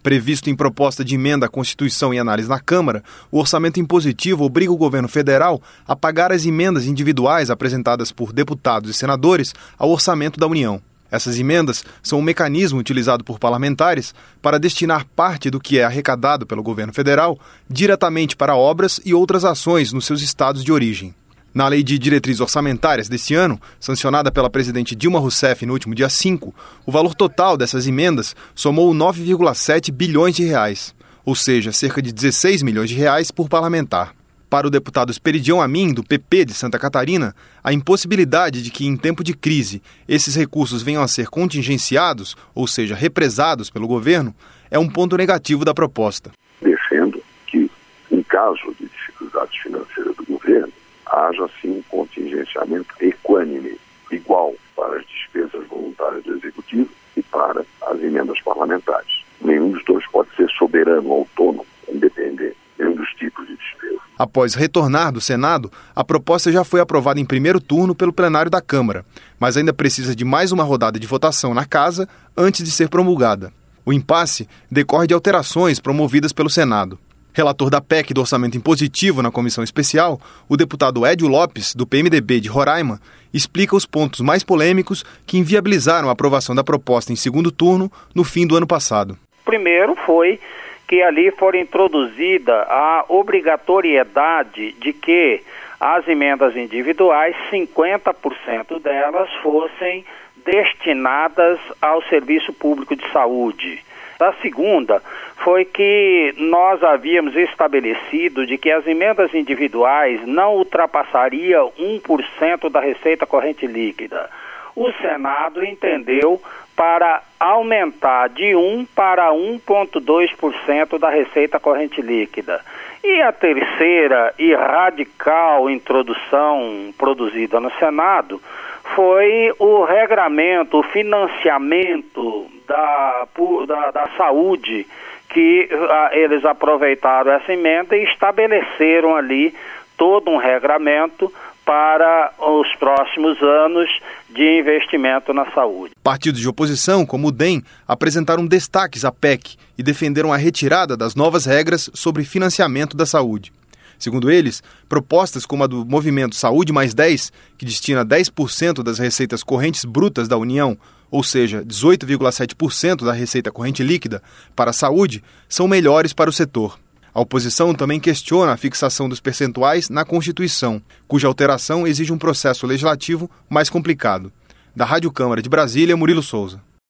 Previsto em proposta de emenda à Constituição em análise na Câmara, o orçamento impositivo obriga o governo federal a pagar as emendas individuais apresentadas por deputados e senadores ao orçamento da União. Essas emendas são um mecanismo utilizado por parlamentares para destinar parte do que é arrecadado pelo governo federal diretamente para obras e outras ações nos seus estados de origem. Na Lei de Diretrizes Orçamentárias deste ano, sancionada pela presidente Dilma Rousseff no último dia 5, o valor total dessas emendas somou 9,7 bilhões de reais, ou seja, cerca de 16 milhões de reais por parlamentar. Para o deputado Esperidião Amin, do PP de Santa Catarina, a impossibilidade de que, em tempo de crise, esses recursos venham a ser contingenciados, ou seja, represados pelo governo, é um ponto negativo da proposta. Defendo que, em caso de dificuldades financeiras do governo, haja, sim, um contingenciamento equânime, igual para as despesas voluntárias do Executivo e para as emendas parlamentares. Nenhum dos dois pode ser soberano, autônomo, independente, nenhum dos tipos de despesa. Após retornar do Senado, a proposta já foi aprovada em primeiro turno pelo plenário da Câmara, mas ainda precisa de mais uma rodada de votação na Casa antes de ser promulgada. O impasse decorre de alterações promovidas pelo Senado. Relator da PEC do Orçamento Impositivo na Comissão Especial, o deputado Édio Lopes, do PMDB de Roraima, explica os pontos mais polêmicos que inviabilizaram a aprovação da proposta em segundo turno no fim do ano passado. Primeiro foi que ali foi introduzida a obrigatoriedade de que as emendas individuais, 50% delas fossem destinadas ao Serviço Público de Saúde. A segunda foi que nós havíamos estabelecido de que as emendas individuais não ultrapassariam 1% da receita corrente líquida. O Senado entendeu para aumentar de 1 para 1,2% da receita corrente líquida. E a terceira e radical introdução produzida no Senado foi o regramento, o financiamento da saúde, que eles aproveitaram essa emenda e estabeleceram ali todo um regramento para os próximos anos de investimento na saúde. Partidos de oposição, como o DEM, apresentaram destaques à PEC e defenderam a retirada das novas regras sobre financiamento da saúde. Segundo eles, propostas como a do Movimento Saúde Mais 10, que destina 10% das receitas correntes brutas da União, ou seja, 18,7% da receita corrente líquida, para a saúde, são melhores para o setor. A oposição também questiona a fixação dos percentuais na Constituição, cuja alteração exige um processo legislativo mais complicado. Da Rádio Câmara de Brasília, Murilo Souza.